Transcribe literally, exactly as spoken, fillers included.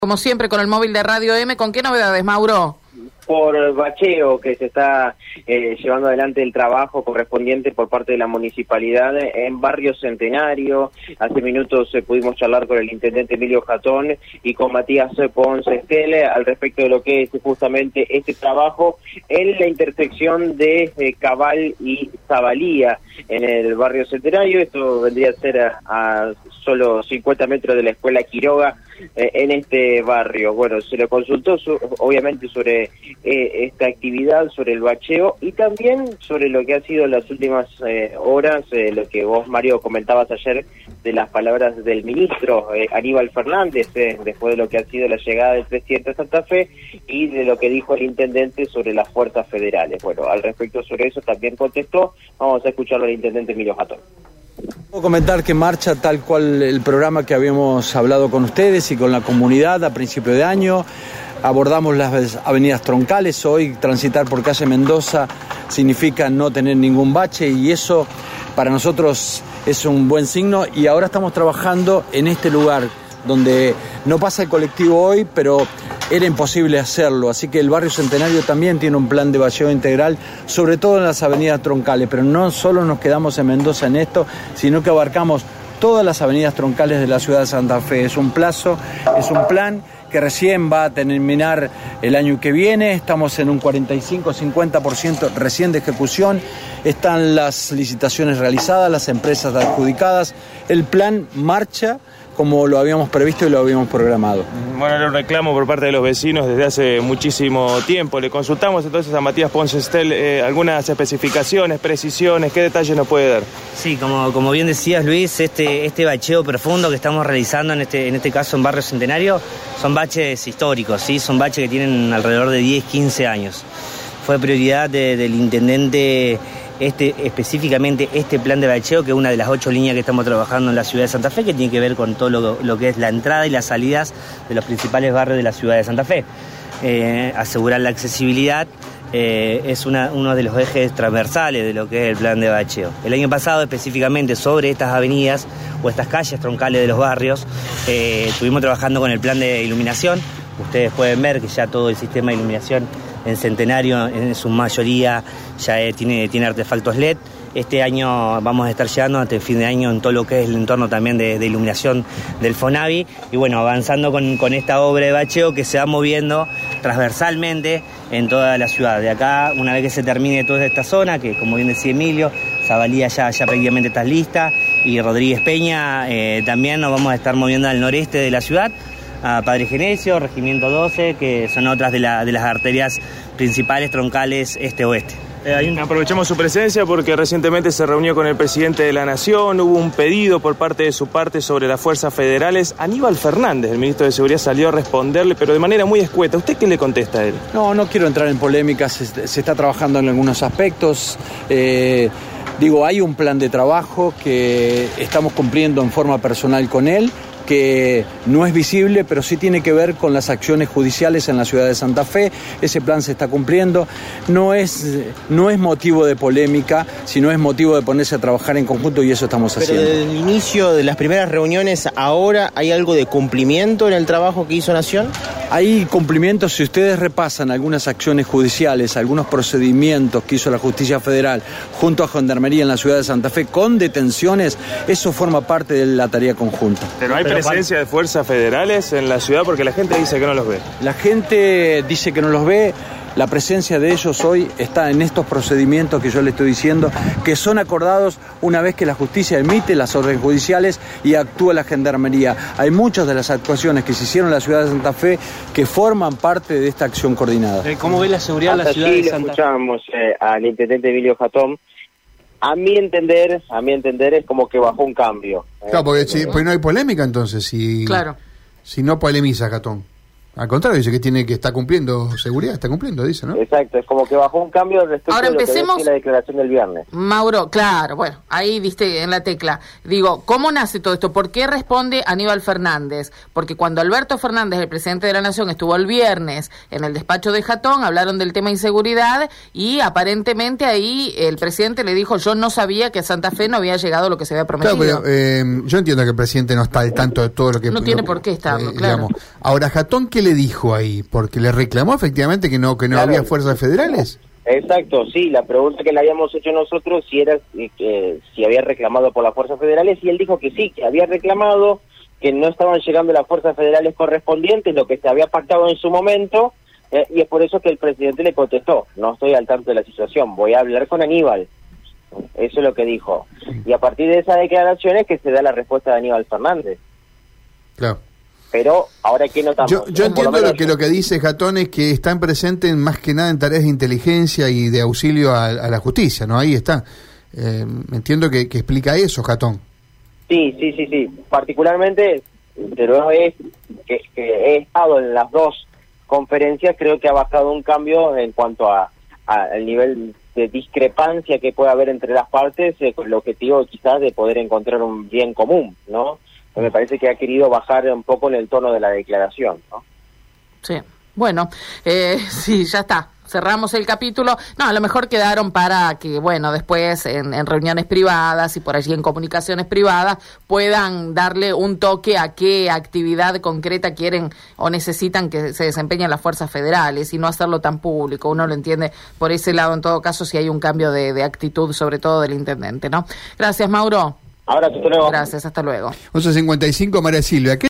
Como siempre con el móvil de Radio M, ¿con qué novedades, Mauro? Por bacheo que se está eh, llevando adelante el trabajo correspondiente por parte de la municipalidad en Barrio Centenario. Hace minutos eh, pudimos charlar con el intendente Emilio Jatón y con Matías Ponce Estele al respecto de lo que es justamente este trabajo en la intersección de eh, Cabal y Zabalía en el Barrio Centenario. Esto vendría a ser a, a solo cincuenta metros de la Escuela Quiroga eh, en este barrio. Bueno, se le consultó su, obviamente sobre Eh, esta actividad, sobre el bacheo y también sobre lo que ha sido las últimas eh, horas, eh, lo que vos, Mario, comentabas ayer de las palabras del ministro eh, Aníbal Fernández, eh, después de lo que ha sido la llegada del presidente a Santa Fe y de lo que dijo el intendente sobre las fuerzas federales. Bueno, al respecto sobre eso también contestó. Vamos a escucharlo al intendente Emilio Jatón. Puedo comentar que marcha tal cual el programa que habíamos hablado con ustedes y con la comunidad a principio de año. Abordamos las avenidas troncales. Hoy transitar por calle Mendoza significa no tener ningún bache y eso para nosotros es un buen signo. Y ahora estamos trabajando en este lugar donde no pasa el colectivo hoy, pero era imposible hacerlo. Así que el Barrio Centenario también tiene un plan de bacheo integral, sobre todo en las avenidas troncales. Pero no solo nos quedamos en Mendoza en esto, sino que abarcamos todas las avenidas troncales de la ciudad de Santa Fe. Es un plazo, es un plan que recién va a terminar el año que viene. Estamos en un cuarenta y cinco a cincuenta por ciento recién de ejecución. Están las licitaciones realizadas, las empresas adjudicadas. El plan marcha como lo habíamos previsto y lo habíamos programado. Bueno, era un reclamo por parte de los vecinos desde hace muchísimo tiempo. Le consultamos entonces a Matías Ponce Estele eh, algunas especificaciones, precisiones, ¿qué detalles nos puede dar? Sí, como, como bien decías, Luis, este, este bacheo profundo que estamos realizando en este, en este caso en Barrio Centenario son baches históricos, ¿sí? Son baches que tienen alrededor de diez, quince años. Fue prioridad de, del intendente Este, específicamente este plan de bacheo, que es una de las ocho líneas que estamos trabajando en la ciudad de Santa Fe, que tiene que ver con todo lo, lo que es la entrada y las salidas de los principales barrios de la ciudad de Santa Fe. Eh, asegurar la accesibilidad eh, es una, uno de los ejes transversales de lo que es el plan de bacheo. El año pasado, específicamente sobre estas avenidas o estas calles troncales de los barrios, eh, estuvimos trabajando con el plan de iluminación. Ustedes pueden ver que ya todo el sistema de iluminación en Centenario, en su mayoría, ya eh, tiene, tiene artefactos L E D. Este año vamos a estar llegando hasta el fin de año en todo lo que es el entorno también de, de iluminación del FONAVI. Y bueno, avanzando con, con esta obra de bacheo que se va moviendo transversalmente en toda la ciudad. De acá, una vez que se termine toda esta zona, que como bien decía Emilio, Zabalía ya, ya prácticamente está lista, y Rodríguez Peña, eh, también nos vamos a estar moviendo al noreste de la ciudad, a Padre Genesio, Regimiento doce, que son otras de, la, de las arterias principales troncales este-oeste. Eh, hay un... Aprovechamos su presencia porque recientemente se reunió con el presidente de la Nación, hubo un pedido por parte de su parte sobre las fuerzas federales. Aníbal Fernández, el ministro de Seguridad, salió a responderle, pero de manera muy escueta. ¿Usted qué le contesta a él? No, no quiero entrar en polémicas, se, se está trabajando en algunos aspectos. Eh, digo, hay un plan de trabajo que estamos cumpliendo en forma personal con él, que no es visible, pero sí tiene que ver con las acciones judiciales en la ciudad de Santa Fe. Ese plan se está cumpliendo. No es, no es motivo de polémica, sino es motivo de ponerse a trabajar en conjunto y eso estamos pero haciendo. Pero desde el inicio de las primeras reuniones, ¿ahora hay algo de cumplimiento en el trabajo que hizo Nación? Hay cumplimientos. Si ustedes repasan algunas acciones judiciales, algunos procedimientos que hizo la Justicia Federal junto a Gendarmería en la ciudad de Santa Fe con detenciones, eso forma parte de la tarea conjunta. Pero hay presencia de fuerzas federales en la ciudad porque la gente dice que no los ve. La gente dice que no los ve. La presencia de ellos hoy está en estos procedimientos que yo le estoy diciendo, que son acordados una vez que la justicia emite las órdenes judiciales y actúa la Gendarmería. Hay muchas de las actuaciones que se hicieron en la ciudad de Santa Fe que forman parte de esta acción coordinada. ¿Cómo ve la seguridad en la ciudad de Santa Fe? Escuchamos eh, al intendente Emilio Jatón. A mi entender, a mi entender es como que bajó un cambio. Claro, porque si, pues no hay polémica entonces, si, claro. si no polemiza Jatón. Al contrario, dice que tiene que estar cumpliendo seguridad, está cumpliendo, dice, ¿no? Exacto, es como que bajó un cambio respecto Ahora a lo empecemos... que decía la declaración del viernes. Mauro, claro, bueno, ahí diste en la tecla. Digo, ¿cómo nace todo esto? ¿Por qué responde Aníbal Fernández? Porque cuando Alberto Fernández, el presidente de la Nación, estuvo el viernes en el despacho de Jatón, hablaron del tema inseguridad y aparentemente ahí el presidente le dijo, yo no sabía que a Santa Fe no había llegado lo que se había prometido. Claro, pero eh, yo entiendo que el presidente no está al tanto de todo lo que... No tiene lo, por qué estarlo, eh, claro. Digamos. Ahora, Jatón, ¿qué le dijo ahí? Porque le reclamó efectivamente que no que no Claro. había fuerzas federales. Exacto, sí, la pregunta que le habíamos hecho nosotros si era eh, que, si había reclamado por las fuerzas federales, y él dijo que sí, que había reclamado, que no estaban llegando las fuerzas federales correspondientes, lo que se había pactado en su momento, eh, y es por eso que el presidente le contestó, no estoy al tanto de la situación, voy a hablar con Aníbal. Eso es lo que dijo. Y a partir de esas declaraciones que se da la respuesta de Aníbal Fernández. Claro. Pero ahora que notamos. Yo, yo Por entiendo menos lo que lo que dice Jatón es que están presentes más que nada en tareas de inteligencia y de auxilio a, a la justicia, ¿no? Ahí está. Eh, entiendo que, que explica eso, Jatón. Sí, sí, sí, sí. Particularmente, pero es que, que he estado en las dos conferencias, creo que ha bajado un cambio en cuanto a, a el nivel de discrepancia que puede haber entre las partes, eh, con el objetivo quizás de poder encontrar un bien común, ¿no? Me parece que ha querido bajar un poco en el tono de la declaración, ¿no? Sí, bueno, eh, sí, ya está. Cerramos el capítulo. No, a lo mejor quedaron para que, bueno, después en, en reuniones privadas y por allí en comunicaciones privadas puedan darle un toque a qué actividad concreta quieren o necesitan que se desempeñen las fuerzas federales y no hacerlo tan público. Uno lo entiende por ese lado, en todo caso, si hay un cambio de, de actitud, sobre todo del intendente, ¿no? Gracias, Mauro. Ahora, hasta luego. Gracias, hasta luego. once cincuenta y cinco, María Silvia. ¿Qué